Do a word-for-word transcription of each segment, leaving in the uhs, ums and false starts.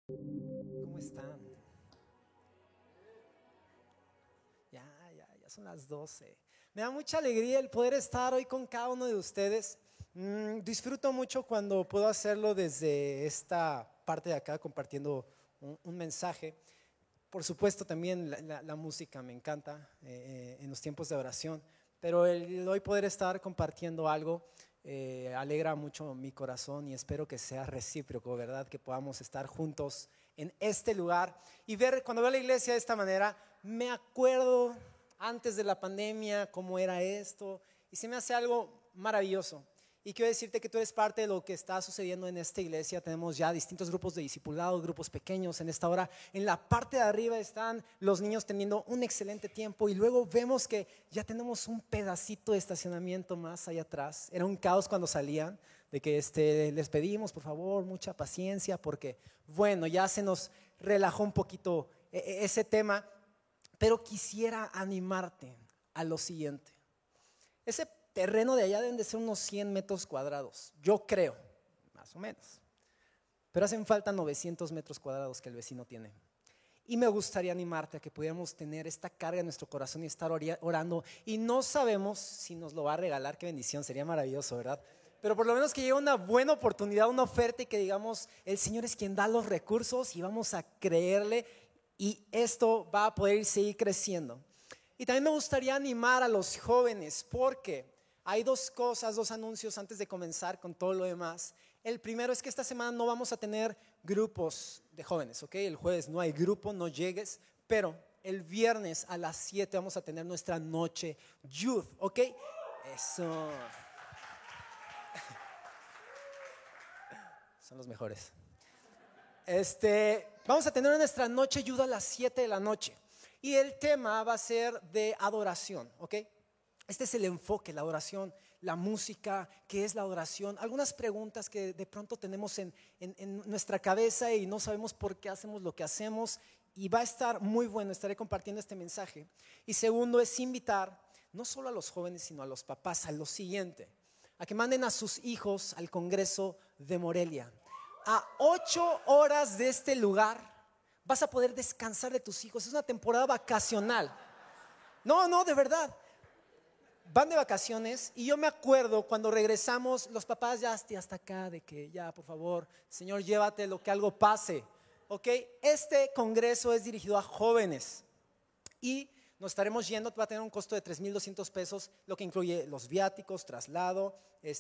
¿Cómo están? Ya, ya, ya son las doce. Me da mucha alegría el poder estar hoy con cada uno de ustedes. Mm, disfruto mucho cuando puedo hacerlo desde esta parte de acá, compartiendo un, un mensaje. Por supuesto, también la, la- la música me encanta eh, eh, en los tiempos de oración, pero el hoy poder estar compartiendo algo eh, alegra mucho mi corazón y espero que sea recíproco, ¿verdad? Que podamos estar juntos en este lugar y ver, cuando veo la iglesia de esta manera, me acuerdo antes de la pandemia cómo era esto y se me hace algo maravilloso. Y quiero decirte que tú eres parte de lo que está sucediendo en esta iglesia. Tenemos ya distintos grupos de discipulado, grupos pequeños en esta hora. En la parte de arriba están los niños teniendo un excelente tiempo y luego vemos que ya tenemos un pedacito de estacionamiento más allá atrás. Era un caos cuando salían, de que este, les pedimos por favor mucha paciencia porque bueno, ya se nos relajó un poquito e, e, ese tema, pero quisiera animarte a lo siguiente. Ese terreno de allá deben de ser unos cien metros cuadrados, yo creo, más o menos. Pero hacen falta novecientos metros cuadrados que el vecino tiene. Y me gustaría animarte a que pudiéramos tener esta carga en nuestro corazón y estar orando. Y no sabemos si nos lo va a regalar, qué bendición, sería maravilloso, ¿verdad? Pero por lo menos que llegue una buena oportunidad, una oferta y que digamos, el Señor es quien da los recursos y vamos a creerle y esto va a poder seguir creciendo. Y también me gustaría animar a los jóvenes porque hay dos cosas, dos anuncios antes de comenzar con todo lo demás. El primero es que esta semana no vamos a tener grupos de jóvenes, ¿ok? El jueves no hay grupo, no llegues, pero el viernes a las siete vamos a tener nuestra noche youth, ¿ok? Eso. Son los mejores. Este, vamos a tener nuestra noche youth a las siete de la noche. Y el tema va a ser de adoración, ¿ok? Este es el enfoque, la adoración, la música, ¿qué es la adoración? Algunas preguntas que de pronto tenemos en, en, en nuestra cabeza y no sabemos por qué hacemos lo que hacemos. Y va a estar muy bueno, estaré compartiendo este mensaje. Y segundo es invitar no solo a los jóvenes, sino a los papás a lo siguiente, a que manden a sus hijos al Congreso de Morelia. A ocho horas de este lugar vas a poder descansar de tus hijos. Es una temporada vacacional. No, no, de verdad. Van de vacaciones y yo me acuerdo cuando regresamos, los papás ya hasta, hasta acá de que ya, por favor, Señor, llévate lo que algo pase. ¿Ok? Este congreso es dirigido a jóvenes y nos estaremos yendo, va a tener un costo de tres mil doscientos pesos, lo que incluye los viáticos, traslado,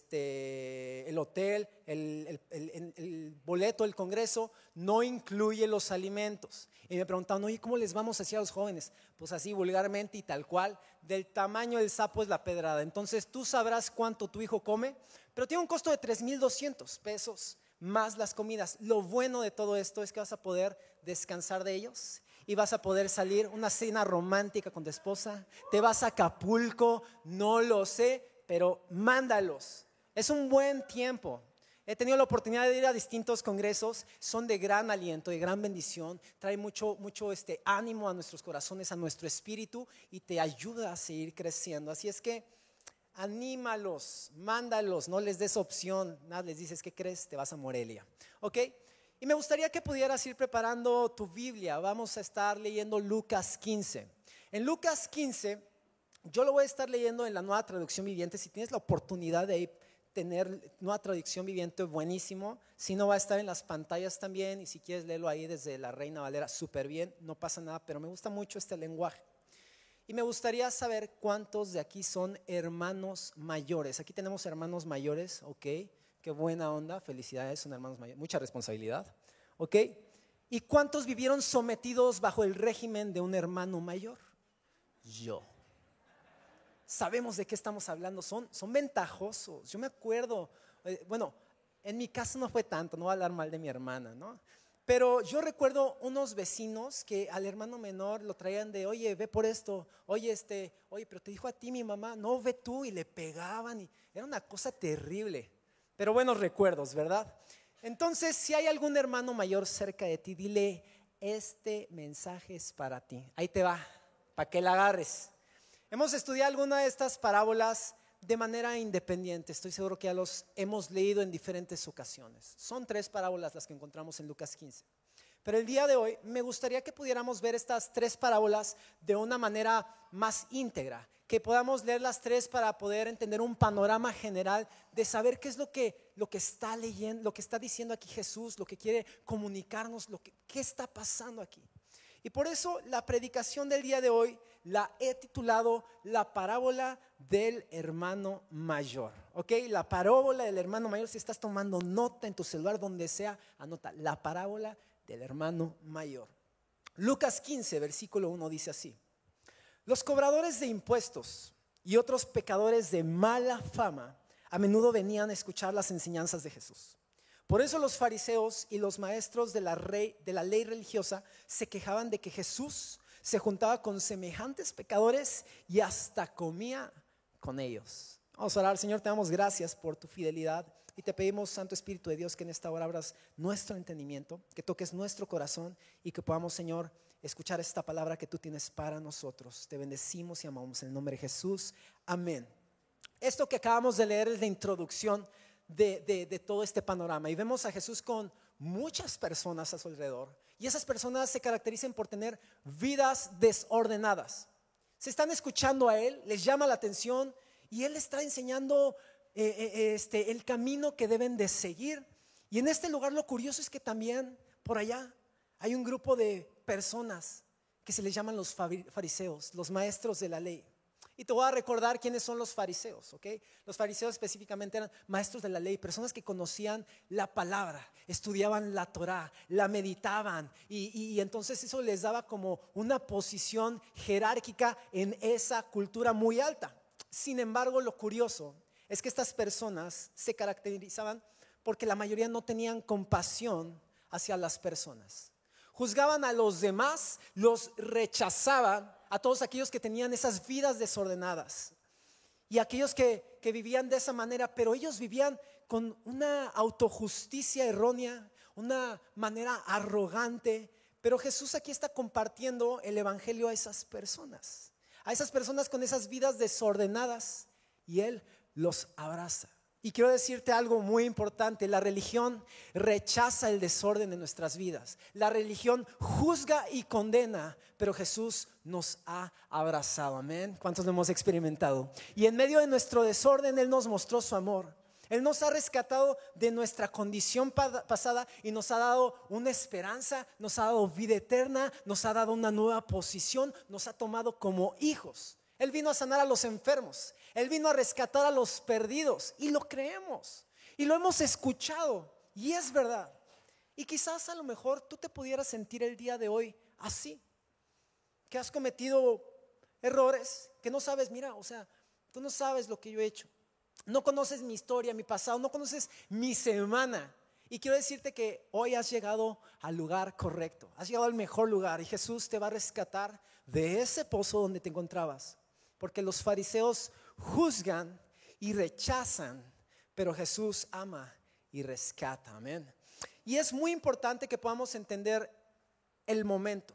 este, el hotel, el, el, el, el boleto del congreso, no incluye los alimentos. Y me preguntaban, oye, ¿cómo les vamos a decir a los jóvenes? Pues así vulgarmente y tal cual, del tamaño del sapo es la pedrada. Entonces tú sabrás cuánto tu hijo come, pero tiene un costo de tres mil doscientos pesos más las comidas. Lo bueno de todo esto es que vas a poder descansar de ellos y vas a poder salir una cena romántica con tu esposa, te vas a Acapulco, no lo sé, pero mándalos. Es un buen tiempo. He tenido la oportunidad de ir a distintos congresos, son de gran aliento, de gran bendición, trae mucho, mucho este ánimo a nuestros corazones, a nuestro espíritu y te ayuda a seguir creciendo. Así es que anímalos, mándalos, no les des opción, nada, les dices, ¿qué crees? Te vas a Morelia, ¿ok? Y me gustaría que pudieras ir preparando tu Biblia. Vamos a estar leyendo Lucas quince. En Lucas quince, yo lo voy a estar leyendo en la Nueva Traducción Viviente. Si tienes la oportunidad de tener Nueva Traducción Viviente, buenísimo. Si no, va a estar en las pantallas también. Y si quieres leerlo ahí desde la Reina Valera, súper bien, no pasa nada. Pero me gusta mucho este lenguaje. Y me gustaría saber cuántos de aquí son hermanos mayores. Aquí tenemos hermanos mayores, ¿ok? Qué buena onda, felicidades, son hermanos mayores, mucha responsabilidad, ¿ok? ¿Y cuántos vivieron sometidos bajo el régimen de un hermano mayor? Yo. Sabemos de qué estamos hablando, son, son ventajosos. Yo me acuerdo, eh, bueno, en mi caso no fue tanto, no voy a hablar mal de mi hermana, ¿no? Pero yo recuerdo unos vecinos que al hermano menor lo traían de, oye, ve por esto, oye, este, oye, pero te dijo a ti mi mamá, no, ve tú, y le pegaban, y era una cosa terrible. Pero buenos recuerdos, ¿verdad? Entonces, si hay algún hermano mayor cerca de ti, dile, este mensaje es para ti. Ahí te va, para que la agarres. Hemos estudiado alguna de estas parábolas de manera independiente. Estoy seguro que ya los hemos leído en diferentes ocasiones. Son tres parábolas las que encontramos en Lucas quince. Pero el día de hoy me gustaría que pudiéramos ver estas tres parábolas de una manera más íntegra, que podamos leer las tres para poder entender un panorama general de saber qué es lo que, lo que está leyendo, lo que está diciendo aquí Jesús, lo que quiere comunicarnos, lo que, qué está pasando aquí. Y por eso la predicación del día de hoy la he titulado La parábola del hermano mayor. ¿Ok? La parábola del hermano mayor. Si estás tomando nota en tu celular, donde sea, anota la parábola del hermano mayor. Lucas quince, versículo uno dice así: los cobradores de impuestos y otros pecadores de mala fama a menudo venían a escuchar las enseñanzas de Jesús. Por eso los fariseos y los maestros de la, rey, de la ley religiosa se quejaban de que Jesús se juntaba con semejantes pecadores y hasta comía con ellos. Vamos a orar. Señor, te damos gracias por tu fidelidad y te pedimos, Santo Espíritu de Dios, que en esta hora abras nuestro entendimiento, que toques nuestro corazón y que podamos, Señor, escuchar esta palabra que tú tienes para nosotros. Te bendecimos y amamos en el nombre de Jesús. Amén. Esto que acabamos de leer es la introducción De, de, de todo este panorama, y vemos a Jesús con muchas personas a su alrededor, y esas personas se caracterizan por tener vidas desordenadas. Se están escuchando a Él, les llama la atención y Él les está enseñando eh, eh, este, el camino que deben de seguir. Y en este lugar lo curioso es que también por allá hay un grupo de personas que se les llaman los fariseos, los maestros de la ley. Y te voy a recordar quiénes son los fariseos, ¿ok? Los fariseos específicamente eran maestros de la ley, personas que conocían la palabra, estudiaban la Torá, la meditaban, y, y, y entonces eso les daba como una posición jerárquica en esa cultura muy alta. Sin embargo, lo curioso es que estas personas se caracterizaban porque la mayoría no tenían compasión hacia las personas. Juzgaban a los demás, los rechazaban, a todos aquellos que tenían esas vidas desordenadas y aquellos que, que vivían de esa manera, pero ellos vivían con una autojusticia errónea, una manera arrogante. Pero Jesús aquí está compartiendo el evangelio a esas personas, a esas personas con esas vidas desordenadas, y Él los abraza. Y quiero decirte algo muy importante: la religión rechaza el desorden en nuestras vidas. La religión juzga y condena, pero Jesús nos ha abrazado. Amén. ¿Cuántos lo hemos experimentado? Y en medio de nuestro desorden Él nos mostró su amor. Él nos ha rescatado de nuestra condición pasada y nos ha dado una esperanza, nos ha dado vida eterna, nos ha dado una nueva posición, nos ha tomado como hijos. Él vino a sanar a los enfermos, Él vino a rescatar a los perdidos, y lo creemos y lo hemos escuchado, y es verdad. Y quizás a lo mejor tú te pudieras sentir el día de hoy así, que has cometido errores, que no sabes, mira, o sea, tú no sabes lo que yo he hecho, no conoces mi historia, mi pasado, no conoces mi semana. Y quiero decirte que hoy has llegado al lugar correcto, has llegado al mejor lugar, y Jesús te va a rescatar de ese pozo donde te encontrabas. Porque los fariseos juzgan y rechazan, pero Jesús ama y rescata. Amén. Y es muy importante que podamos entender el momento,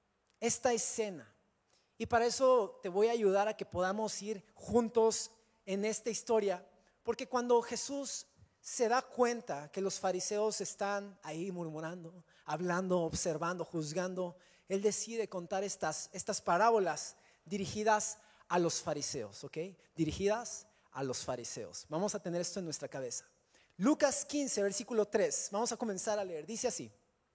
esta escena. Y para eso te voy a ayudar a que podamos ir juntos en esta historia. Porque cuando Jesús se da cuenta que los fariseos están ahí murmurando, hablando, observando, juzgando, Él decide contar estas, estas parábolas dirigidas a los fariseos, ¿ok? Dirigidas a los fariseos. Vamos a tener esto en nuestra cabeza. Lucas quince, versículo tres. Vamos a comenzar a leer. Dice así: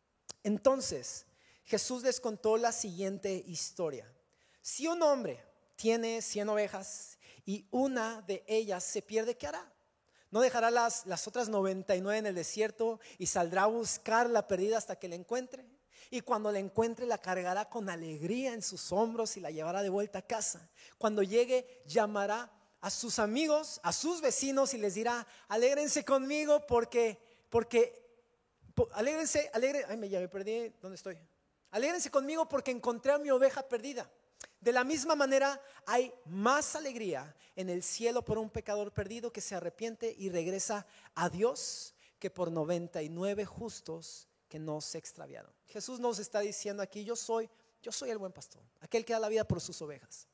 entonces Jesús les contó la siguiente historia. Si un hombre tiene cien ovejas y una de ellas se pierde, ¿qué hará? ¿No dejará las, las otras noventa y nueve en el desierto y saldrá a buscar la perdida hasta que la encuentre? Y cuando la encuentre, la cargará con alegría en sus hombros y la llevará de vuelta a casa. Cuando llegue, llamará a sus amigos, a sus vecinos, y les dirá: alégrense conmigo porque, porque, po, alégrense, alégrense, ay, me, ya me perdí, ¿dónde estoy? Alégrense conmigo porque encontré a mi oveja perdida. De la misma manera, hay más alegría en el cielo por un pecador perdido que se arrepiente y regresa a Dios que por noventa y nueve justos que no se extraviaron. Jesús nos está diciendo aquí: yo soy, yo soy el buen pastor, aquel que da la vida por sus ovejas.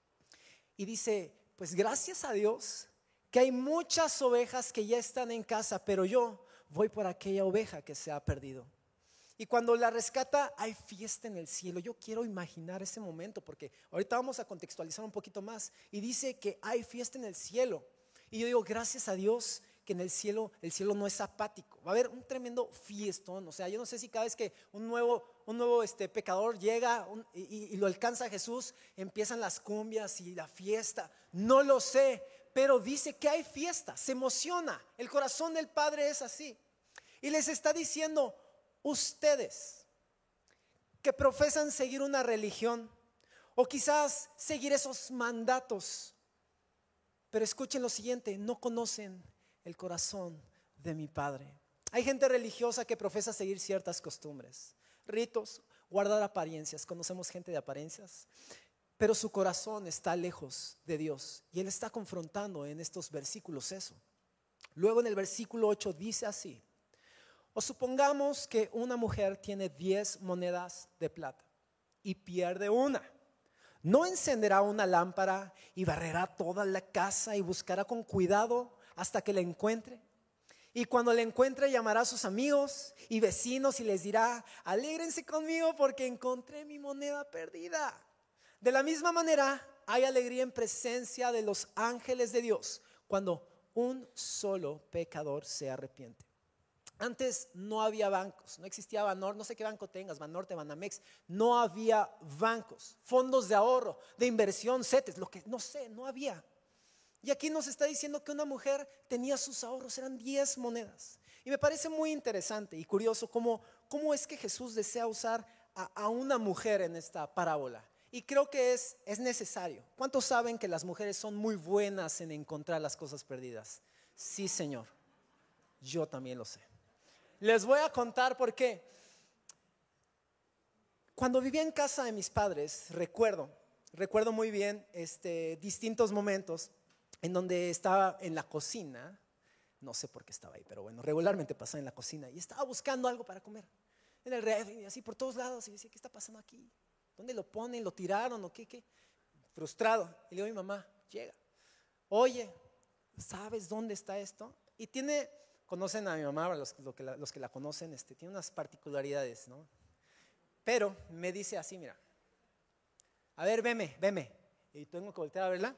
Y dice: pues gracias a Dios que hay muchas ovejas que ya están en casa, pero yo voy por aquella oveja que se ha perdido. Y cuando la rescata, hay fiesta en el cielo. Yo quiero imaginar ese momento porque ahorita vamos a contextualizar un poquito más. Y dice que hay fiesta en el cielo. Y yo digo, gracias a Dios que en el cielo, el cielo no es apático. Va a haber un tremendo fiestón. O sea, yo no sé si cada vez que un nuevo, un nuevo este, pecador llega un, y, y lo alcanza Jesús, empiezan las cumbias y la fiesta. No lo sé, pero dice que hay fiesta, se emociona. El corazón del Padre es así. Y les está diciendo, ustedes que profesan seguir una religión o quizás seguir esos mandatos, pero escuchen lo siguiente, no conocen el corazón de mi Padre. Hay gente religiosa que profesa seguir ciertas costumbres, ritos, guardar apariencias. Conocemos gente de apariencias, pero su corazón está lejos de Dios. Y Él está confrontando en estos versículos eso. Luego en el versículo ocho dice así: o supongamos que una mujer tiene diez monedas de plata y pierde una. ¿No encenderá una lámpara y barrerá toda la casa y buscará con cuidado hasta que la encuentre? Y cuando la encuentre, llamará a sus amigos y vecinos y les dirá: alégrense conmigo porque encontré mi moneda perdida. De la misma manera, hay alegría en presencia de los ángeles de Dios cuando un solo pecador se arrepiente. Antes no había bancos, no existía Banor, no sé qué banco tengas, Banorte, Banamex, no había bancos, fondos de ahorro, de inversión, CETES, lo que no sé, no había. Y aquí nos está diciendo que una mujer tenía sus ahorros, eran diez monedas. Y me parece muy interesante y curioso cómo, cómo es que Jesús desea usar a, a una mujer en esta parábola. Y creo que es, es necesario. ¿Cuántos saben que las mujeres son muy buenas en encontrar las cosas perdidas? Sí, Señor, yo también lo sé. Les voy a contar por qué. Cuando vivía en casa de mis padres, recuerdo, recuerdo muy bien este, distintos momentos en donde estaba en la cocina. No sé por qué estaba ahí, pero bueno, regularmente pasaba en la cocina y estaba buscando algo para comer. En el refri, así por todos lados, y decía, ¿qué está pasando aquí? ¿Dónde lo ponen? ¿Lo tiraron o qué? qué? Frustrado. Y le digo a mi mamá, llega, oye, ¿sabes dónde está esto? Y tiene... Conocen a mi mamá, los, los, que, la, los que la conocen, este, tiene unas particularidades, ¿no? Pero me dice así, mira, a ver, veme, veme. Y tengo que voltear a verla.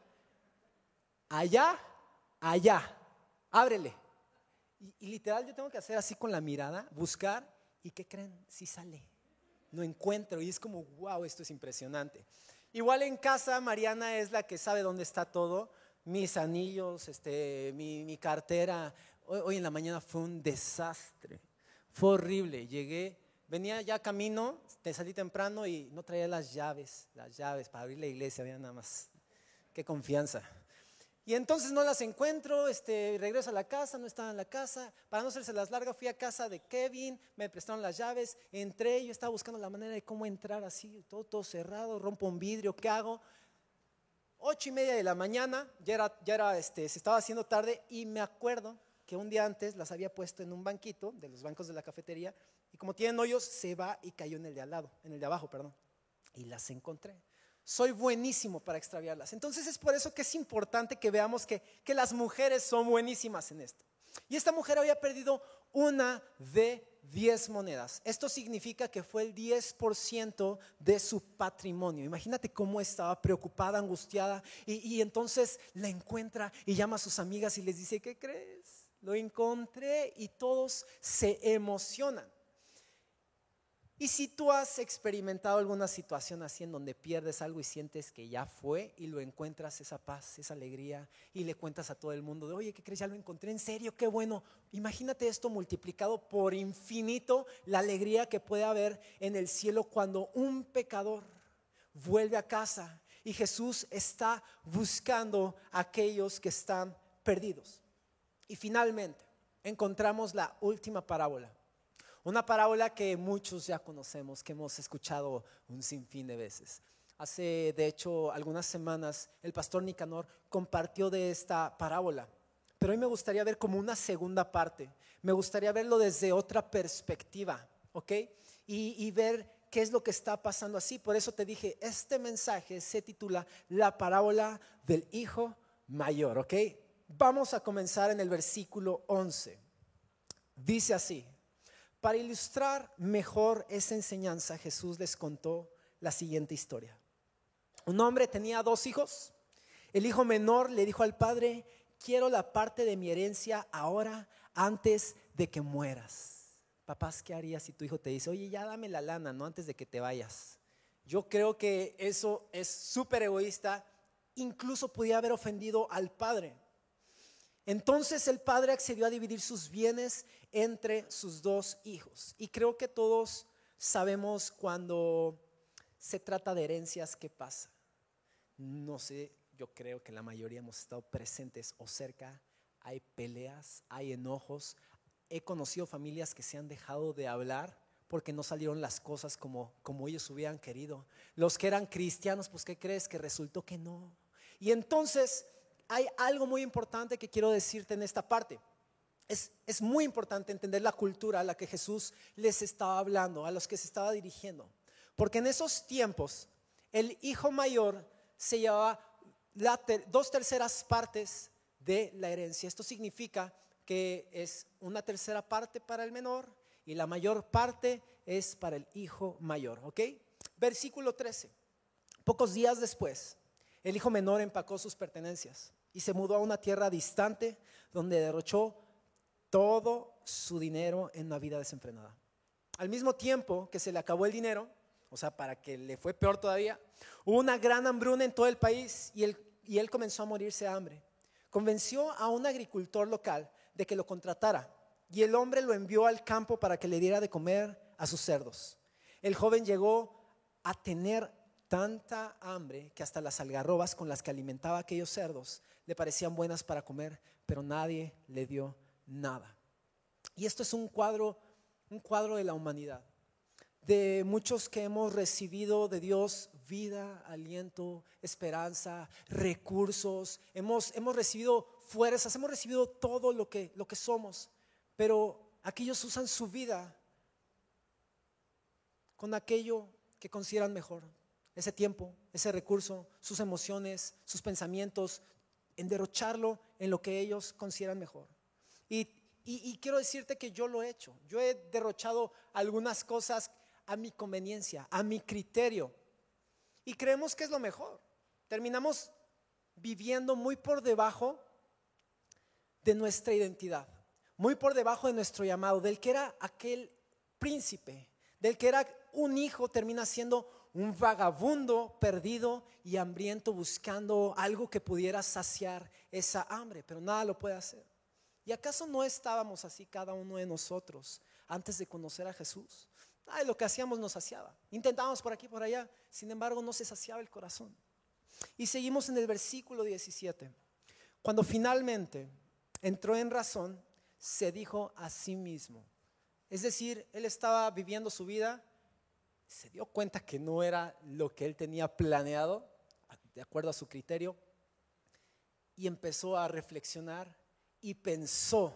Allá, allá, ábrele. Y, y literal yo tengo que hacer así con la mirada, buscar, y ¿qué creen? Sí sale. No encuentro y es como, wow, esto es impresionante. Igual en casa, Mariana es la que sabe dónde está todo. Mis anillos, este, mi, mi cartera. Hoy, hoy en la mañana fue un desastre, fue horrible. Llegué, venía ya camino, te salí temprano y no traía las llaves, las llaves para abrir la iglesia, había nada más. Qué confianza. Y entonces no las encuentro, este, regreso a la casa, no estaba en la casa. Para no hacerse las largas, fui a casa de Kevin, me prestaron las llaves, entré, yo estaba buscando la manera de cómo entrar así, todo, todo cerrado, rompo un vidrio, ¿qué hago? Ocho y media de la mañana, ya era, ya era este, se estaba haciendo tarde y me acuerdo que un día antes las había puesto en un banquito, de los bancos de la cafetería, y como tienen hoyos, se va y cayó en el de al lado, en el de abajo, perdón, y las encontré. Soy buenísimo para extraviarlas. Entonces es por eso que es importante que veamos que, que las mujeres son buenísimas en esto. Y esta mujer había perdido una de diez monedas. Esto significa que fue el diez por ciento de su patrimonio. Imagínate cómo estaba preocupada, angustiada, y, y entonces la encuentra y llama a sus amigas y les dice, ¿qué crees? Lo encontré, y todos se emocionan. Y si tú has experimentado alguna situación así en donde pierdes algo y sientes que ya fue y lo encuentras, esa paz, esa alegría, y le cuentas a todo el mundo de, oye, ¿qué crees? Ya lo encontré, en serio, qué bueno. Imagínate esto multiplicado por infinito, la alegría que puede haber en el cielo cuando un pecador vuelve a casa y Jesús está buscando a aquellos que están perdidos. Y finalmente encontramos la última parábola. Una parábola que muchos ya conocemos, que hemos escuchado un sinfín de veces. Hace, de hecho, algunas semanas el pastor Nicanor compartió de esta parábola. Pero hoy me gustaría ver como una segunda parte. Me gustaría verlo desde otra perspectiva, ¿ok? Y, y ver qué es lo que está pasando así. Por eso te dije, este mensaje se titula La parábola del hijo mayor, ¿ok? Vamos a comenzar en el versículo once. Dice así: Para ilustrar mejor esa enseñanza, Jesús les contó la siguiente historia. Un hombre tenía dos hijos. El hijo menor le dijo al padre: quiero la parte de mi herencia ahora, antes de que mueras. Papás, ¿qué harías si tu hijo te dice: oye, ya dame la lana, no, antes de que te vayas? Yo creo que eso es súper egoísta. Incluso podía haber ofendido al padre. Entonces el padre accedió a dividir sus bienes entre sus dos hijos. Y creo que todos sabemos cuando se trata de herencias qué pasa. No sé, yo creo que la mayoría hemos estado presentes o cerca. Hay peleas, hay enojos. He conocido familias que se han dejado de hablar porque no salieron las cosas como, como ellos hubieran querido. Los que eran cristianos, pues ¿qué crees? Que resultó que no. Y entonces hay algo muy importante que quiero decirte en esta parte. Es, es muy importante entender la cultura a la que Jesús les estaba hablando, a los que se estaba dirigiendo. Porque en esos tiempos el hijo mayor se llevaba la ter, dos terceras partes de la herencia. Esto significa que es una tercera parte para el menor y la mayor parte es para el hijo mayor, ¿ok? Versículo trece. Pocos días después, el hijo menor empacó sus pertenencias y se mudó a una tierra distante donde derrochó todo su dinero en una vida desenfrenada. Al mismo tiempo que se le acabó el dinero, o sea, para que le fue peor todavía, hubo una gran hambruna en todo el país y él, y él comenzó a morirse de hambre. Convenció a un agricultor local de que lo contratara y el hombre lo envió al campo para que le diera de comer a sus cerdos. El joven llegó a tener tanta hambre que hasta las algarrobas con las que alimentaba a aquellos cerdos le parecían buenas para comer, pero nadie le dio nada. Y esto es un cuadro, un cuadro de la humanidad, de muchos que hemos recibido de Dios vida, aliento, esperanza, recursos, hemos, hemos recibido fuerzas, hemos recibido todo lo que, lo que somos, pero aquellos usan su vida con aquello que consideran mejor, ese tiempo, ese recurso, sus emociones, sus pensamientos, en derrocharlo en lo que ellos consideran mejor. Y, y, y quiero decirte que yo lo he hecho, yo he derrochado algunas cosas a mi conveniencia, a mi criterio, y creemos que es lo mejor. Terminamos viviendo muy por debajo de nuestra identidad, muy por debajo de nuestro llamado, del que era aquel príncipe, del que era un hijo, termina siendo un vagabundo perdido y hambriento buscando algo que pudiera saciar esa hambre, pero nada lo puede hacer. ¿Y acaso no estábamos así cada uno de nosotros antes de conocer a Jesús? Ay, lo que hacíamos nos saciaba, intentábamos por aquí por allá, sin embargo no se saciaba el corazón. Y seguimos en el versículo diecisiete. Cuando finalmente entró en razón, se dijo a sí mismo, es decir, él estaba viviendo su vida, se dio cuenta que no era lo que él tenía planeado, de acuerdo a su criterio, y empezó a reflexionar y pensó,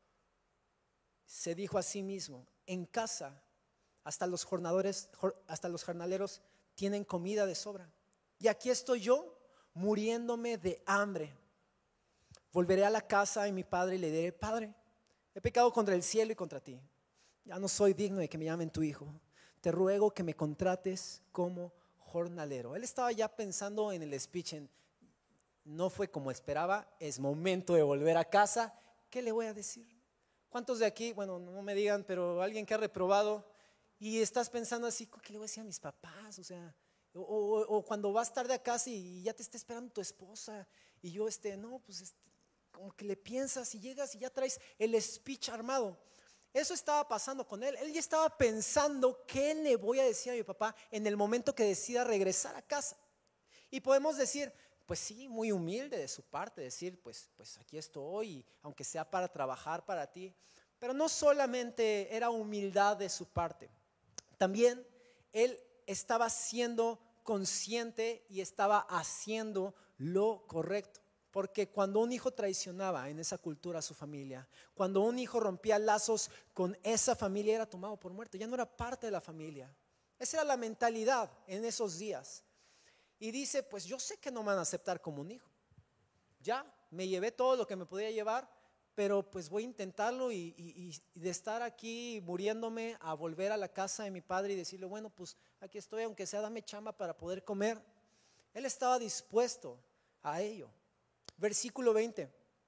se dijo a sí mismo, en casa hasta los jornadores, hasta los jornaleros tienen comida de sobra, y aquí estoy yo muriéndome de hambre. Volveré a la casa de mi padre y le diré: Padre, he pecado contra el cielo y contra ti, ya no soy digno de que me llamen tu hijo, te ruego que me contrates como jornalero. Él estaba ya pensando en el speech, en, no fue como esperaba, es momento de volver a casa, ¿qué le voy a decir? ¿Cuántos de aquí, bueno, no me digan, pero alguien que ha reprobado y estás pensando así, ¿qué le voy a decir a mis papás? O sea, o, o, o cuando vas tarde a casa y ya te está esperando tu esposa y yo, este, no, pues este, como que le piensas y llegas y ya traes el speech armado. Eso estaba pasando con él. Él ya estaba pensando qué le voy a decir a mi papá en el momento que decida regresar a casa. Y podemos decir, pues sí, muy humilde de su parte, decir, pues, pues aquí estoy, aunque sea para trabajar para ti. Pero no solamente era humildad de su parte, también él estaba siendo consciente y estaba haciendo lo correcto. Porque cuando un hijo traicionaba en esa cultura a su familia, cuando un hijo rompía lazos con esa familia, era tomado por muerto, ya no era parte de la familia. Esa era la mentalidad en esos días. Y dice, pues yo sé que no me van a aceptar como un hijo. Ya, me llevé todo lo que me podía llevar, pero pues voy a intentarlo y, y, y de estar aquí muriéndome a volver a la casa de mi padre y decirle, bueno, pues aquí estoy, aunque sea dame chamba para poder comer. Él estaba dispuesto a ello. Versículo veinte.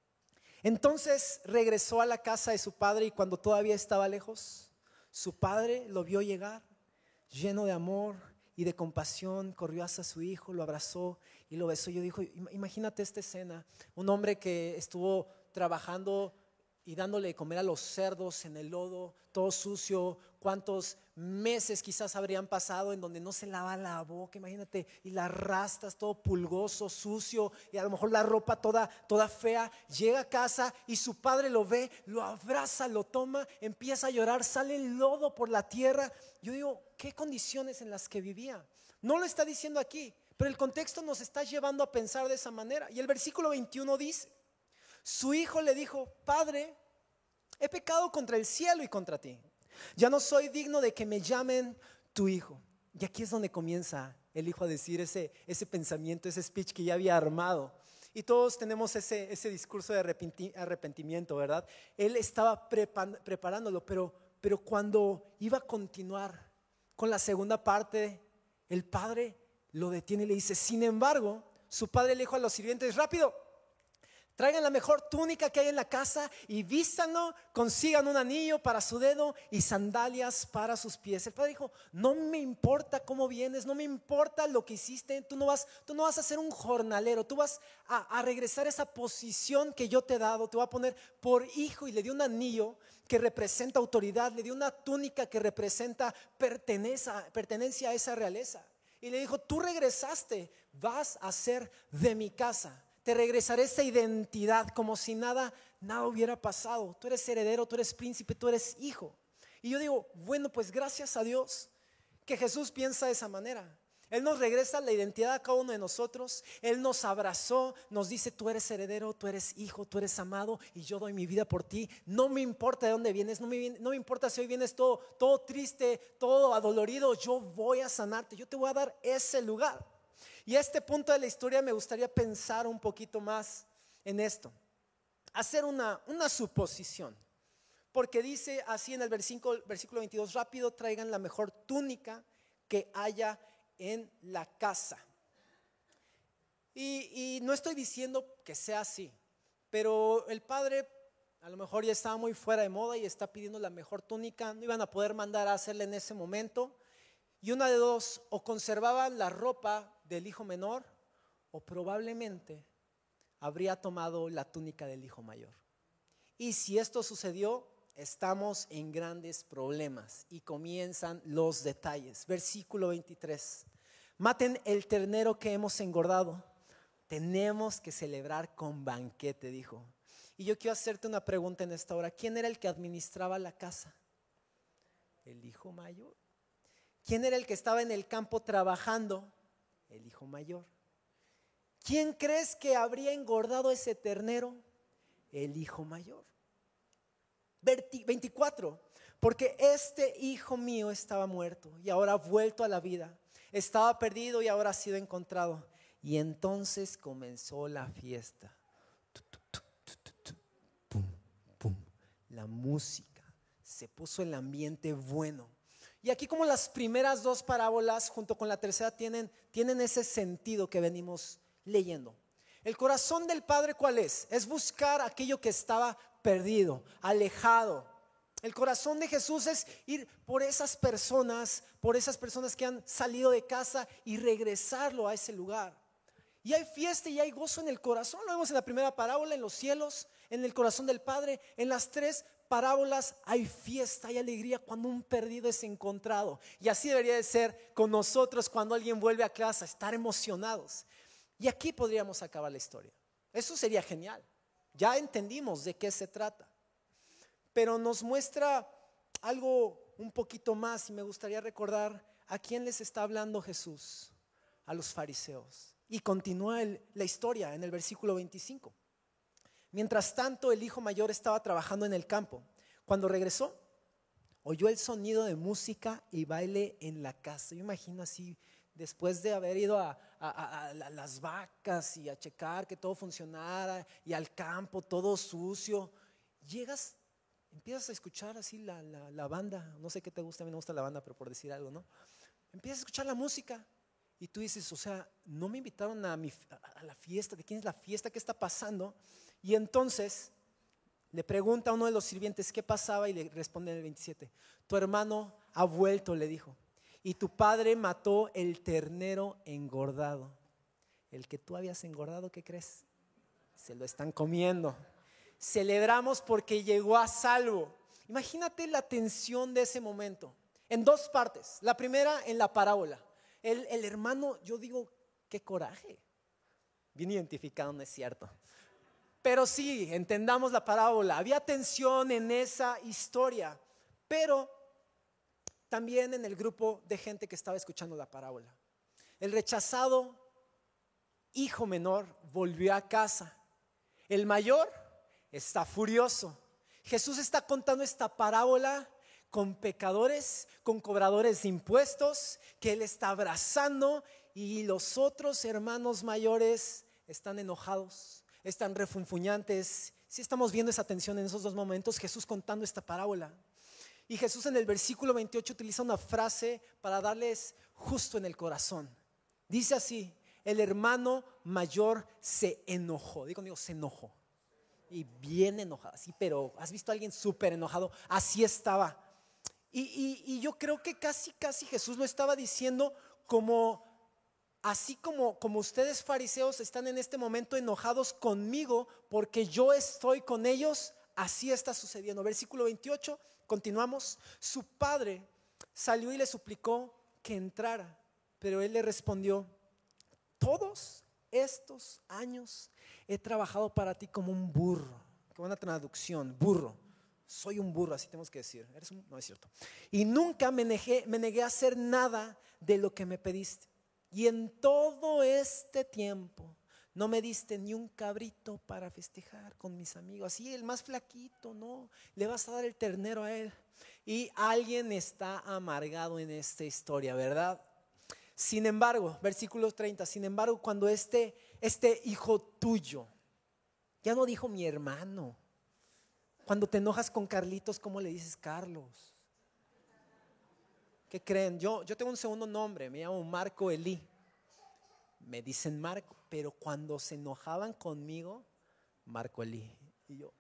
Entonces regresó a la casa de su padre y cuando todavía estaba lejos, su padre lo vio llegar, lleno de amor y de compasión, corrió hacia su hijo, lo abrazó y lo besó. Yo digo, imagínate esta escena, un hombre que estuvo trabajando y dándole de comer a los cerdos en el lodo, todo sucio, cuántos meses quizás habrían pasado en donde no se lava la boca, imagínate, y las rastas, todo pulgoso, sucio, y a lo mejor la ropa toda, toda fea. Llega a casa y su padre lo ve, lo abraza, lo toma, empieza a llorar, sale el lodo por la tierra. Yo digo, ¿qué condiciones en las que vivía? No lo está diciendo aquí, pero el contexto nos está llevando a pensar de esa manera. Y el versículo veintiuno dice, su hijo le dijo, Padre, he pecado contra el cielo y contra ti. Ya no soy digno de que me llamen tu hijo. Y aquí es donde comienza el hijo a decir ese, ese pensamiento, ese speech que ya había armado. Y todos tenemos ese, ese discurso de arrepentimiento, ¿verdad? Él estaba preparándolo, pero, pero cuando iba a continuar con la segunda parte, el padre lo detiene y le dice, sin embargo, su padre le dijo a los sirvientes, rápido, traigan la mejor túnica que hay en la casa y vístanlo, consigan un anillo para su dedo y sandalias para sus pies. El padre dijo, no me importa cómo vienes, no me importa lo que hiciste, tú no vas, tú no vas a ser un jornalero, tú vas a, a regresar a esa posición que yo te he dado, te voy a poner por hijo. Y le dio un anillo que representa autoridad, le dio una túnica que representa pertenencia, pertenencia a esa realeza. Y le dijo, tú regresaste, vas a ser de mi casa. Te regresaré esa identidad como si nada, nada hubiera pasado. Tú eres heredero, tú eres príncipe, tú eres hijo. Y yo digo, bueno, pues gracias a Dios que Jesús piensa de esa manera. Él nos regresa la identidad a cada uno de nosotros. Él nos abrazó, nos dice, tú eres heredero, tú eres hijo, tú eres amado y yo doy mi vida por ti. No me importa de dónde vienes, no me, no me importa si hoy vienes todo, todo triste, todo adolorido. Yo voy a sanarte, yo te voy a dar ese lugar. Y a este punto de la historia me gustaría pensar un poquito más en esto. Hacer una, una suposición. Porque dice así en el versículo, versículo veintidós, rápido traigan la mejor túnica que haya en la casa. Y, y no estoy diciendo que sea así, pero el padre a lo mejor ya estaba muy fuera de moda y está pidiendo la mejor túnica. No iban a poder mandar a hacerle en ese momento. Y una de dos, o conservaban la ropa del hijo menor o probablemente habría tomado la túnica del hijo mayor. Y si esto sucedió, estamos en grandes problemas y comienzan los detalles. Versículo veintitrés, maten el ternero que hemos engordado, tenemos que celebrar con banquete, dijo. Y yo quiero hacerte una pregunta en esta hora. ¿Quién era el que administraba la casa? El hijo mayor. ¿Quién era el que estaba en el campo trabajando? El hijo mayor. ¿Quién crees que habría engordado ese ternero? El hijo mayor. veinticuatro. Porque este hijo mío estaba muerto y ahora ha vuelto a la vida. Estaba perdido y ahora ha sido encontrado. Y entonces comenzó la fiesta. Pum, pum. La música. Se puso el ambiente bueno. Y aquí como las primeras dos parábolas junto con la tercera tienen, tienen ese sentido que venimos leyendo. El corazón del Padre, ¿cuál es? Es buscar aquello que estaba perdido, alejado. El corazón de Jesús es ir por esas personas, por esas personas que han salido de casa y regresarlo a ese lugar. Y hay fiesta y hay gozo en el corazón. Lo vemos en la primera parábola, en los cielos, en el corazón del Padre. En las tres parábolas hay fiesta, hay alegría cuando un perdido es encontrado. Y así debería de ser con nosotros cuando alguien vuelve a casa, estar emocionados. Y aquí podríamos acabar la historia. Eso sería genial. Ya entendimos de qué se trata. Pero nos muestra algo un poquito más y me gustaría recordar a quién les está hablando Jesús. A los fariseos. Y continúa el, la historia en el versículo veinticinco. Mientras tanto, el hijo mayor estaba trabajando en el campo. Cuando regresó, oyó el sonido de música y baile en la casa. Yo imagino así, después de haber ido a, a, a, a las vacas y a checar que todo funcionara y al campo todo sucio. llegas, empiezas a escuchar así la, la, la banda, no sé qué te gusta, a mí no me gusta la banda, pero por decir algo, ¿no? Empiezas a escuchar la música y tú dices, o sea, no me invitaron a, mi, a la fiesta, ¿de quién es la fiesta? ¿Qué está pasando? Y entonces le pregunta a uno de los sirvientes qué pasaba y le responde en el veintisiete, tu hermano ha vuelto, le dijo, y tu padre mató el ternero engordado. El que tú habías engordado, ¿qué crees? Se lo están comiendo. Celebramos porque llegó a salvo. Imagínate la tensión de ese momento. En dos partes. La primera en la parábola. El, el hermano, yo digo, qué coraje. Bien identificado, no es cierto. Pero sí, entendamos la parábola. Había tensión en esa historia. Pero también en el grupo de gente que estaba escuchando la parábola. El rechazado hijo menor volvió a casa. El mayor está furioso. Jesús está contando esta parábola con pecadores, con cobradores de impuestos, que él está abrazando, y los otros hermanos mayores están enojados, están refunfuñantes. Si estamos viendo esa tensión en esos dos momentos, Jesús contando esta parábola. Y Jesús en el versículo veintiocho utiliza una frase para darles justo en el corazón. Dice así: el hermano mayor se enojó. Digo, digo, se enojó. Y bien enojado, sí, pero ¿has visto a alguien súper enojado? Así estaba. Y, y, y yo creo que casi, casi Jesús lo estaba diciendo como, así como, como ustedes fariseos están en este momento enojados conmigo porque yo estoy con ellos, así está sucediendo. Versículo veintiocho, continuamos. Su padre salió y le suplicó que entrara, pero él le respondió: todos estos años he trabajado para ti como un burro. Qué buena traducción, burro. Soy un burro, así tenemos que decir. ¿Eres un? No es cierto. Y nunca me negué, me negué a hacer nada de lo que me pediste. Y en todo este tiempo no me diste ni un cabrito para festejar con mis amigos. Así el más flaquito, no. Le vas a dar el ternero a él. Y alguien está amargado en esta historia, ¿verdad? Sin embargo, versículo treinta, sin embargo, cuando este, este hijo tuyo, ya no dijo mi hermano. Cuando te enojas con Carlitos, ¿cómo le dices Carlos? ¿Qué creen? Yo, yo tengo un segundo nombre, me llamo Marco Elí. Me dicen Marco, pero cuando se enojaban conmigo, Marco Elí. Y yo,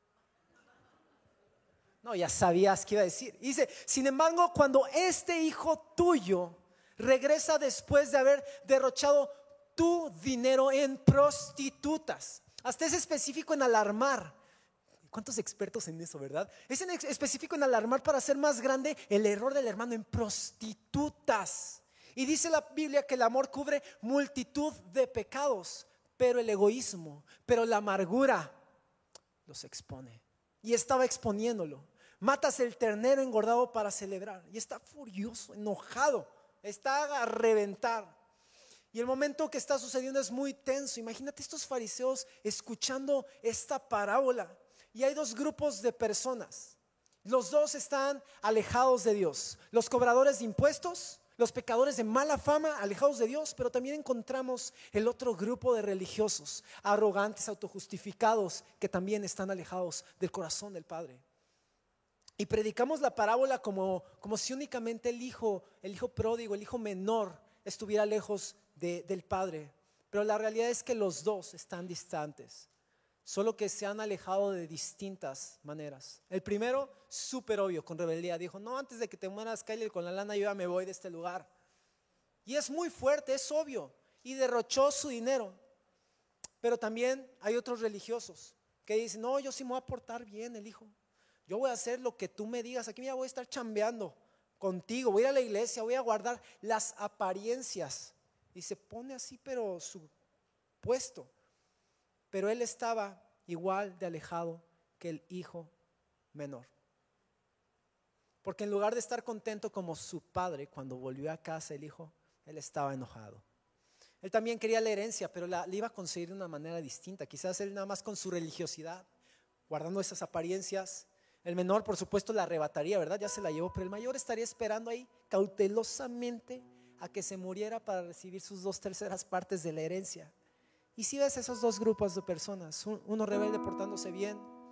no, ya sabías qué iba a decir. Y dice, sin embargo, cuando este hijo tuyo regresa después de haber derrochado tu dinero en prostitutas. Hasta es específico en alarmar. ¿Cuántos expertos en eso, verdad? Es en específico en alarmar para hacer más grande el error del hermano en prostitutas. Y dice la Biblia que el amor cubre multitud de pecados, pero el egoísmo, pero la amargura los expone. Y estaba exponiéndolo. Matas el ternero engordado para celebrar. Y está furioso, enojado. Está a reventar. Y el momento que está sucediendo es muy tenso. Imagínate estos fariseos escuchando esta parábola. Y hay dos grupos de personas. Los dos están alejados de Dios. Los cobradores de impuestos, los pecadores de mala fama, alejados de Dios. Pero también encontramos el otro grupo de religiosos, arrogantes, autojustificados, que también están alejados del corazón del Padre. Y predicamos la parábola como, como si únicamente el hijo, el hijo pródigo, el hijo menor estuviera lejos de, del Padre. Pero la realidad es que los dos están distantes, solo que se han alejado de distintas maneras. El primero, súper obvio, con rebeldía, dijo: no, antes de que te mueras, Kyle, con la lana yo ya me voy de este lugar. Y es muy fuerte, es obvio, y derrochó su dinero. Pero también hay otros religiosos que dicen: no, yo sí me voy a portar bien, el hijo. Yo voy a hacer lo que tú me digas. Aquí me voy a estar chambeando contigo. Voy a ir a la iglesia, voy a guardar las apariencias. Y se pone así, pero su puesto. Pero él estaba igual de alejado que el hijo menor. Porque en lugar de estar contento como su padre, cuando volvió a casa el hijo, él estaba enojado. Él también quería la herencia, pero la, la iba a conseguir de una manera distinta. Quizás él nada más con su religiosidad, guardando esas apariencias. El menor, por supuesto, la arrebataría, ¿verdad? Ya se la llevó, pero el mayor estaría esperando ahí cautelosamente a que se muriera para recibir sus dos terceras partes de la herencia. Y si ves esos dos grupos de personas, uno rebelde portándose bien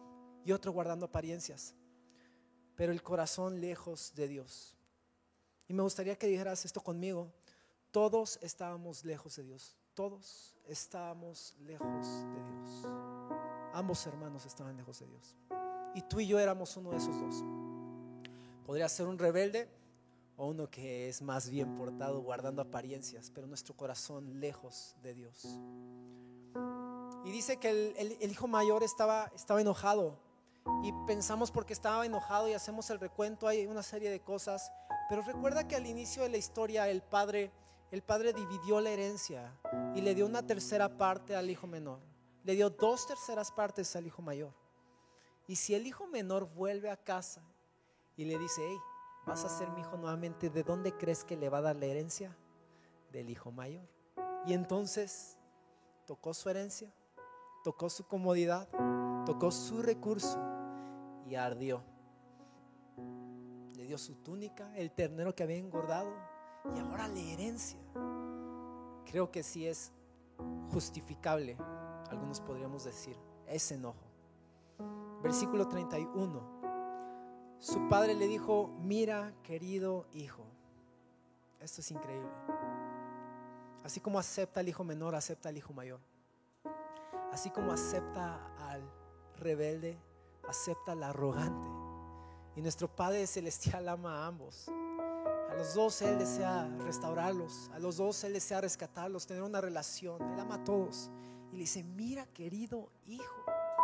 y otro guardando apariencias, pero el corazón lejos de Dios. Y me gustaría que dijeras esto conmigo: todos estábamos lejos de Dios, todos estábamos lejos de Dios. Ambos hermanos estaban lejos de Dios, y tú y yo éramos uno de esos dos. Podría ser un rebelde o uno que es más bien portado guardando apariencias, pero nuestro corazón lejos de Dios. Y dice que el, el, el hijo mayor estaba, estaba enojado, y pensamos porque estaba enojado y hacemos el recuento, hay una serie de cosas, pero recuerda que al inicio de la historia el padre, el padre dividió la herencia y le dio una tercera parte al hijo menor, le dio dos terceras partes al hijo mayor. Y si el hijo menor vuelve a casa y le dice: hey, vas a ser mi hijo nuevamente, ¿de dónde crees que le va a dar la herencia? Del hijo mayor. Y entonces tocó su herencia, tocó su comodidad, tocó su recurso y ardió. Le dio su túnica, el ternero que había engordado, y ahora la herencia. Creo que sí es justificable, algunos podríamos decir, ese enojo. Versículo treinta y uno. Su padre le dijo: mira, querido hijo. Esto es increíble. Así como acepta al hijo menor, acepta al hijo mayor. Así como acepta al rebelde, acepta al arrogante. Y nuestro Padre Celestial ama a ambos. A los dos Él desea restaurarlos, a los dos Él desea rescatarlos, tener una relación. Él ama a todos. Y le dice: mira, querido hijo,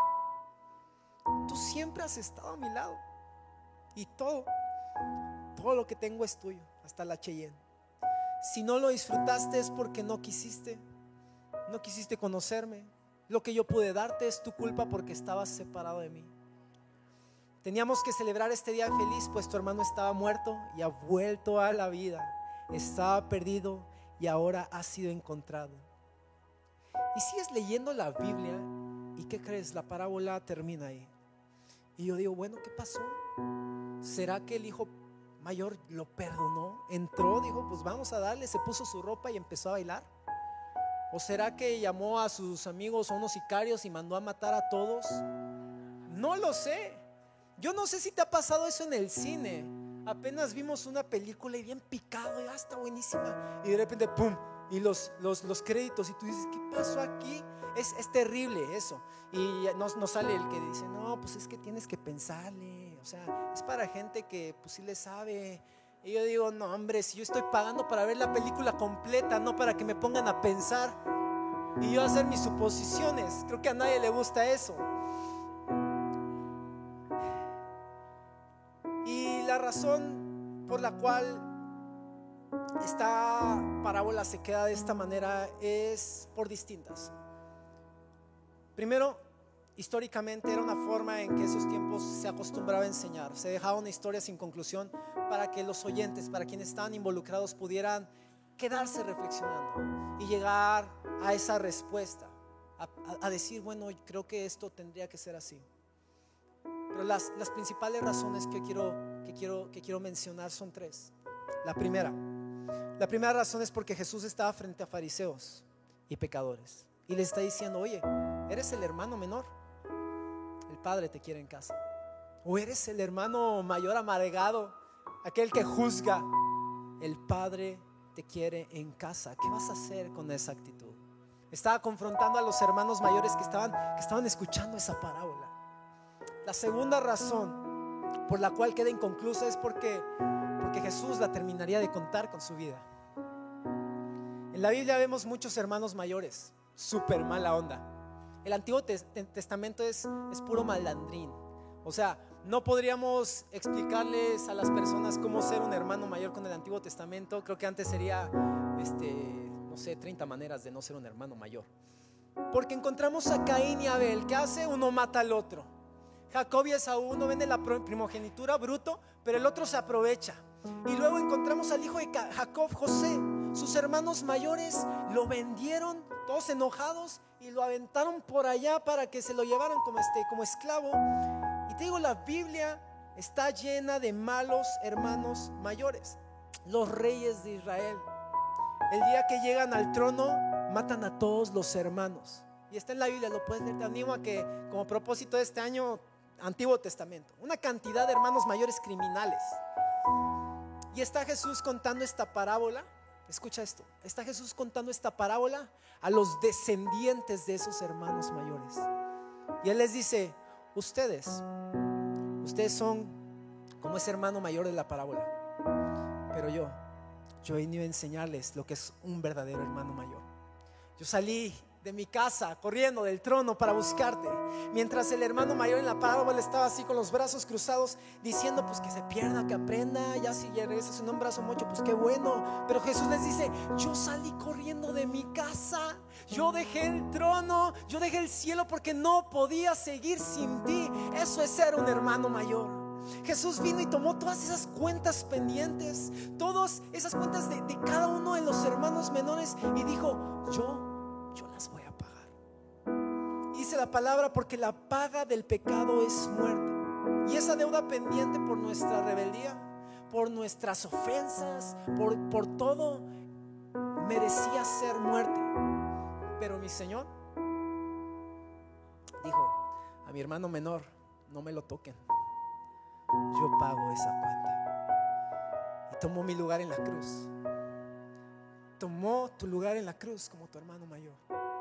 tú siempre has estado a mi lado, y todo, todo lo que tengo es tuyo, hasta la Cheyenne. Si no lo disfrutaste es porque no quisiste, no quisiste conocerme. Lo que yo pude darte es tu culpa porque estabas separado de mí. Teníamos que celebrar este día feliz, pues tu hermano estaba muerto y ha vuelto a la vida. Estaba perdido y ahora ha sido encontrado. Y sigues leyendo la Biblia, ¿y qué crees? La parábola termina ahí. Y yo digo: bueno, ¿qué pasó? ¿Será que el hijo mayor lo perdonó? Entró, dijo: pues vamos a darle, se puso su ropa y empezó a bailar. ¿O será que llamó a sus amigos, a unos sicarios, y mandó a matar a todos? No lo sé. Yo no sé si te ha pasado eso en el cine. Apenas vimos una película y bien picado, y ah, está buenísima, y de repente pum, y los, los, los créditos, y tú dices: ¿qué pasó aquí? Es, es terrible eso. Y nos, nos sale el que dice: no, pues es que tienes que pensarle, o sea, es para gente que pues sí le sabe. Y yo digo: no, hombre, si yo estoy pagando para ver la película completa, no para que me pongan a pensar y yo hacer mis suposiciones. Creo que a nadie le gusta eso. Y la razón por la cual esta parábola se queda de esta manera es por distintas. Primero, históricamente era una forma en que esos tiempos se acostumbraba a enseñar. Se dejaba una historia sin conclusión para que los oyentes, para quienes estaban involucrados, pudieran quedarse reflexionando y llegar a esa respuesta, a, a, a decir: bueno, creo que esto tendría que ser así. Pero las, las principales razones que quiero, que, quiero, que quiero mencionar son tres. La primera, la primera razón es porque Jesús estaba frente a fariseos y pecadores y les está diciendo: oye, eres el hermano menor, el padre te quiere en casa. O eres el hermano mayor amargado, aquel que juzga, el padre te quiere en casa. ¿Qué vas a hacer con esa actitud? Estaba confrontando a los hermanos mayores que estaban, que estaban escuchando esa parábola. La segunda razón por la cual queda inconclusa es porque, porque Jesús la terminaría de contar con su vida. En la Biblia vemos muchos hermanos mayores, súper mala onda. El Antiguo Testamento es, es puro malandrín. O sea, no podríamos explicarles a las personas cómo ser un hermano mayor con el Antiguo Testamento. Creo que antes sería, este, no sé, treinta maneras de no ser un hermano mayor. Porque encontramos a Caín y Abel. ¿Qué hace? Uno mata al otro. Jacob y Esaú, uno vende la primogenitura, bruto, pero el otro se aprovecha. Y luego encontramos al hijo de Jacob, José. Sus hermanos mayores lo vendieron, todos enojados, y lo aventaron por allá para que se lo llevaran como, este, como esclavo. Y te digo, la Biblia está llena de malos hermanos mayores. Los reyes de Israel, el día que llegan al trono, matan a todos los hermanos. Y está en la Biblia, lo puedes leer. Te animo a que como propósito de este año Antiguo Testamento, una cantidad de hermanos mayores criminales. Y está Jesús contando esta parábola. Escucha esto, está Jesús contando esta parábola a los descendientes de esos hermanos mayores. Y Él les dice: ustedes, ustedes son como ese hermano mayor de la parábola. Pero yo, yo he venido a enseñarles lo que es un verdadero hermano mayor. Yo salí de mi casa corriendo del trono para buscarte, mientras el hermano mayor en la parábola estaba así con los brazos cruzados, diciendo pues que se pierda, que aprenda, ya si regresas en un brazo mucho pues qué bueno. Pero Jesús les dice: yo salí corriendo de mi casa, yo dejé el trono, yo dejé el cielo porque no podía seguir sin ti. Eso es ser un hermano mayor. Jesús vino y tomó todas esas cuentas pendientes, todas esas cuentas de, de cada uno de los hermanos menores, y dijo: yo Yo las voy a pagar. Dice la palabra: porque la paga del pecado es muerte. Y esa deuda pendiente por nuestra rebeldía, por nuestras ofensas, por, por todo, merecía ser muerte. Pero mi Señor dijo: a mi hermano menor no me lo toquen, yo pago esa cuenta. Y tomó mi lugar en la cruz. Tomó tu lugar en la cruz como tu hermano mayor.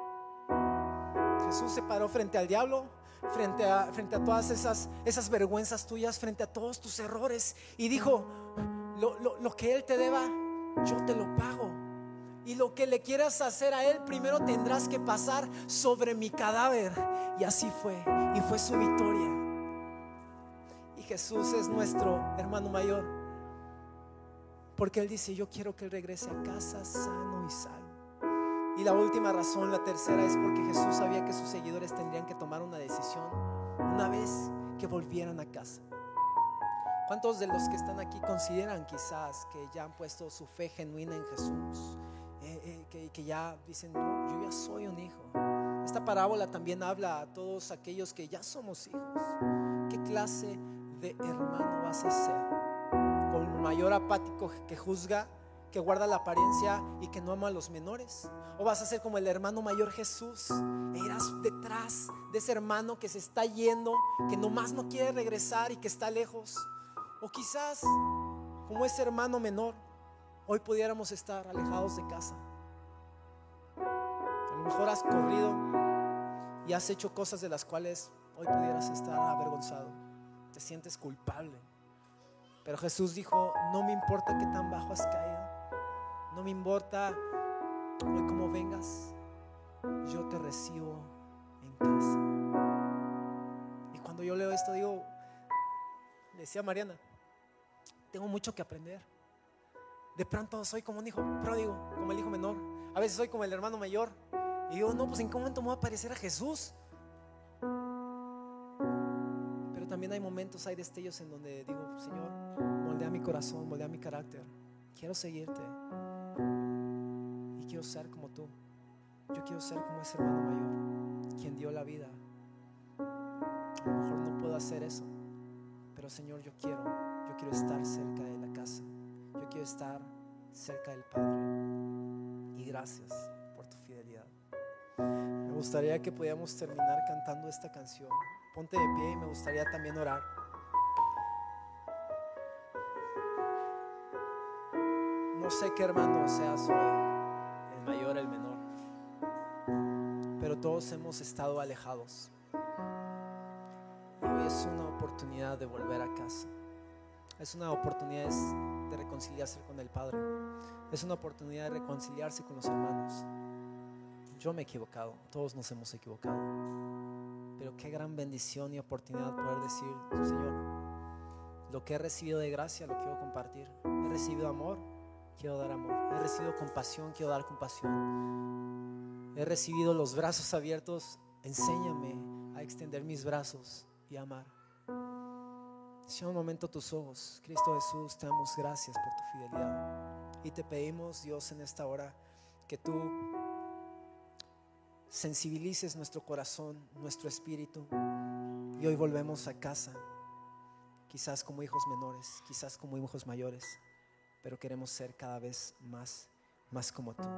Jesús se paró frente al diablo, frente a, frente a todas esas, esas vergüenzas tuyas, frente a todos tus errores, y dijo: lo, lo, lo que Él te deba, yo te lo pago. Y lo que le quieras hacer a Él, primero tendrás que pasar sobre mi cadáver. Y así fue, y fue su victoria. Y Jesús es nuestro hermano mayor, porque Él dice: yo quiero que Él regrese a casa sano y salvo. Y la última razón, la tercera, es porque Jesús sabía que sus seguidores tendrían que tomar una decisión una vez que volvieran a casa. ¿Cuántos de los que están aquí consideran quizás que ya han puesto su fe genuina en Jesús? Eh, eh, que, que ya dicen: no, yo ya soy un hijo. Esta parábola también habla a todos aquellos que ya somos hijos. ¿Qué clase de hermano vas a ser? ¿Con un mayor apático que juzga, que guarda la apariencia y que no ama a los menores? ¿O vas a ser como el hermano mayor Jesús e irás detrás de ese hermano que se está yendo, que nomás no quiere regresar y que está lejos? O quizás como ese hermano menor, hoy pudiéramos estar alejados de casa. A lo mejor has corrido y has hecho cosas de las cuales hoy pudieras estar avergonzado. Te sientes culpable. Pero Jesús dijo: no me importa qué tan bajo has caído, no me importa hoy cómo vengas, yo te recibo en casa. Y cuando yo leo esto digo, le decía a Mariana, tengo mucho que aprender. De pronto soy como un hijo pródigo, como el hijo menor. A veces soy como el hermano mayor y digo: no, pues en qué momento me voy a parecer a Jesús. Pero también hay momentos, hay destellos en donde digo: Señor, moldea mi corazón, moldea mi carácter. Quiero seguirte y quiero ser como tú. Yo quiero ser como ese hermano mayor, quien dio la vida. A lo mejor no puedo hacer eso, pero Señor, yo quiero, yo quiero estar cerca de la casa. Yo quiero estar cerca del Padre. Y gracias por tu fidelidad. Me gustaría que pudiéramos terminar cantando esta canción. Ponte de pie y me gustaría también orar. No sé qué hermano seas hoy, el mayor, el menor, pero todos hemos estado alejados. Y hoy es una oportunidad de volver a casa. Es una oportunidad de reconciliarse con el Padre. Es una oportunidad de reconciliarse con los hermanos. Yo me he equivocado, todos nos hemos equivocado. Pero qué gran bendición y oportunidad poder decir: Señor, lo que he recibido de gracia lo quiero compartir. He recibido amor, quiero dar amor. He recibido compasión, quiero dar compasión. He recibido los brazos abiertos, enséñame a extender mis brazos y amar. Cierra un momento tus ojos. Cristo Jesús, te damos gracias por tu fidelidad y te pedimos, Dios, en esta hora que tú sensibilices nuestro corazón, nuestro espíritu, y hoy volvemos a casa, quizás como hijos menores, quizás como hijos mayores, pero queremos ser cada vez más, más como tú.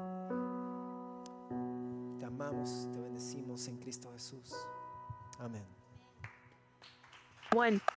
Te amamos, te bendecimos en Cristo Jesús. Amén. one.